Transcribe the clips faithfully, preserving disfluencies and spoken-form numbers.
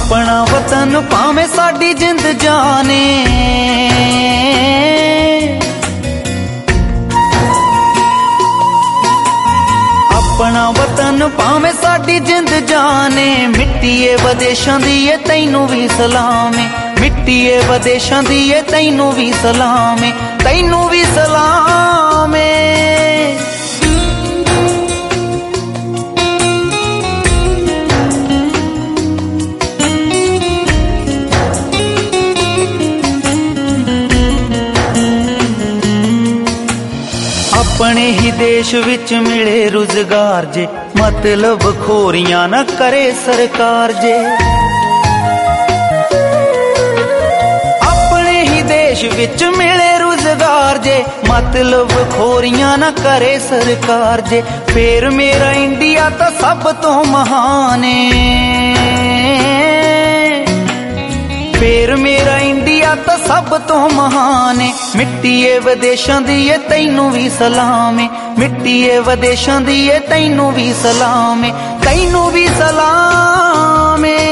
अपना वतन भावें साडी जिंद जाने, अपना वतन भावें साडी जिंद जाने। मिट्टीए वदेशां दी ए तैनू भी सलाम है, मिट्टीए वदेशां दी ए तैनू भी सलाम है, तैनू भी सलाम है। अपने ही देश विच मिले रोजगार जे, मतलब खोरियां न करे सरकार जे। अपने ही देश विच मिले रोजगार जे, मतलब खोरियां न करे सरकार जे। फिर मेरा इंडिया तो सब तो महान है, फिर मेरा इंडिया तो सब तो महान है। मिट्टीए वदेशां दी ए तैनू भी सलाम है, मिट्टीए वदेशां दी ए तैनू भी सलाम है, तैनू भी सलाम है।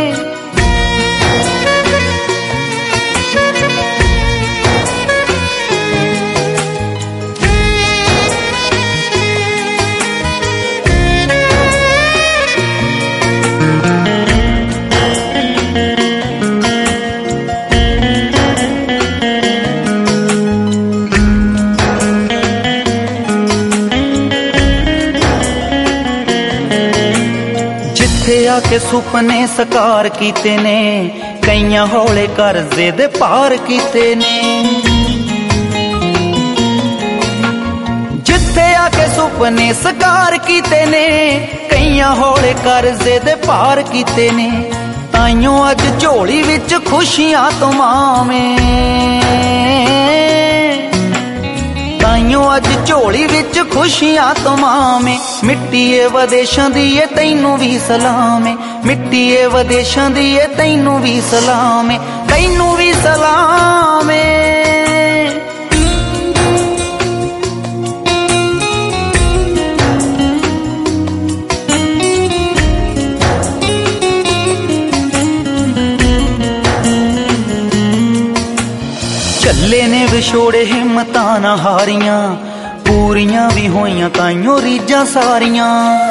के सुपने सकार कीते ने, कईयां हौले कर्जे दे पार कीते ने। जिथे आके सुपने सकार कीते ने, कईयां हौले कर्जे दे पार कीते ने। ताइयों अज झोली विच खुशियां तमामें, ताइयों अज झोली विच खुशियां तमामें। मिट्टीए वदेशां दी ए तैनू भी सलाम है, मिट्टीए वदेशां दी ए तैनू भी सलाम है, तैनू भी सलाम है। झल्ले ने विछोड़े हिम्मतां ना हारियां, पूरियां भी होइयां ताइयों रीजां सारियां।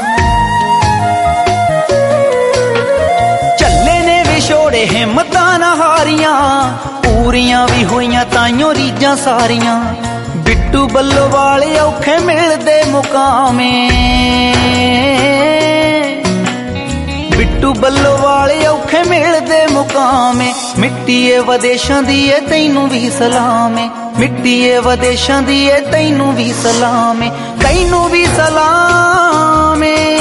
झल्ले ने विछोड़े हिम्मतां ना हारियां, पूरियां भी होइयां ताइयों रीजां सारियां। बिट्टू बल्लो वाले औखे मिलदे मुकामें, बिट्टू बल्लो वाले औखे मिलदे मुकामें। मिट्टीए वदेशां दी ए तैनू भी सलाम है, मिट्टीए वदेशां दी ए तैनू भी सलाम है, तैनू भी सलाम है।